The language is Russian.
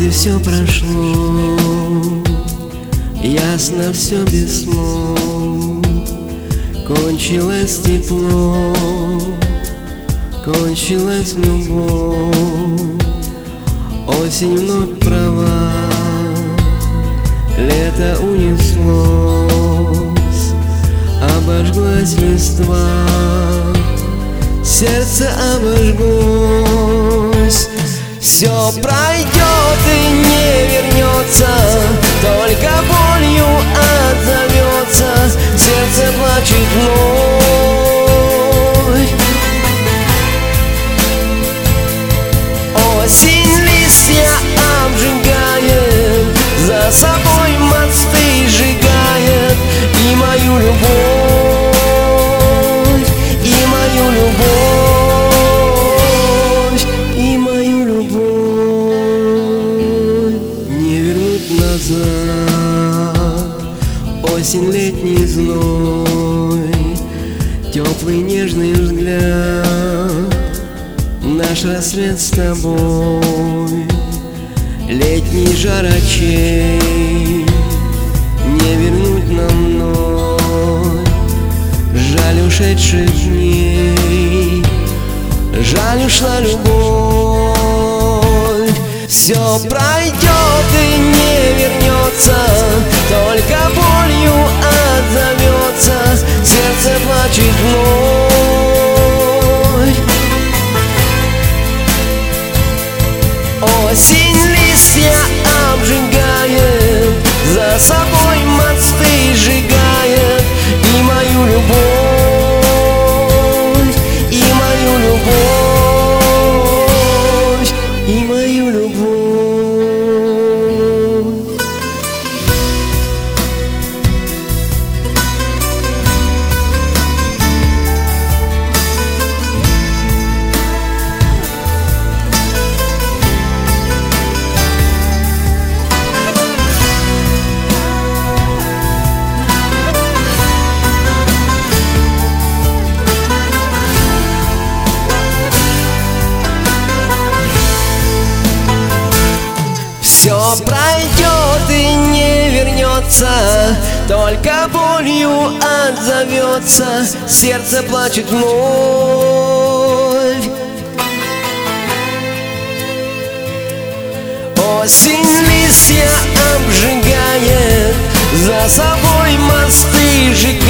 Вроде все прошло, ясно все без слов. Кончилось тепло, кончилась любовь. Осень вновь права, лето унеслось, обожглась листва, сердце обожглось. Все пройдет и не вернется, только болью отзовется, сердце плачет вновь. Осень листья обжигает, за собой мосты сжигает и мою любовь, и мою любовь, и мою любовь. Не вернуть назад осень, летний зной, теплый нежный взгляд, наш рассвет с тобой, летний жар очей. Не вернуть нам вновь жаль ушедших дней, жаль ушла любовь. Все пройдет и не вернется, только болью отзовется, сердце плачет вновь. Осень листья обжигает, за собой мосты сжигает и мою любовь, и мою любовь, и мою любовь. Все пройдет и не вернется, только болью отзовется, сердце плачет вновь. Осень листья обжигает, за собой мосты сжигает.